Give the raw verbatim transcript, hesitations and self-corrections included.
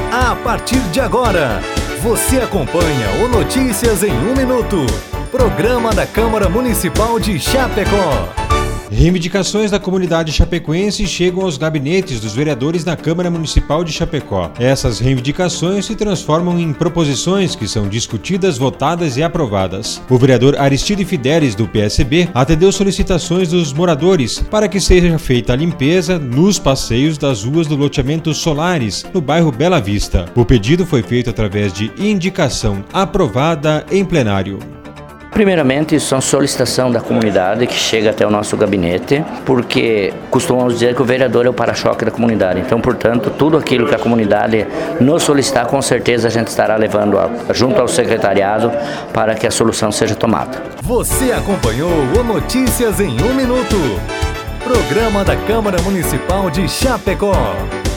A partir de agora, você acompanha o Notícias em um Minuto, programa da Câmara Municipal de Chapecó. Reivindicações da comunidade chapecoense chegam aos gabinetes dos vereadores na Câmara Municipal de Chapecó. Essas reivindicações se transformam em proposições que são discutidas, votadas e aprovadas. O vereador Aristide Fidelis, do P S B, atendeu solicitações dos moradores para que seja feita a limpeza nos passeios das ruas do loteamento Solares, no bairro Bela Vista. O pedido foi feito através de indicação aprovada em plenário. Primeiramente, isso é uma solicitação da comunidade que chega até o nosso gabinete, porque costumamos dizer que o vereador é o para-choque da comunidade. Então, portanto, tudo aquilo que a comunidade nos solicitar, com certeza a gente estará levando a, junto ao secretariado para que a solução seja tomada. Você acompanhou o Notícias em um Minuto, programa da Câmara Municipal de Chapecó.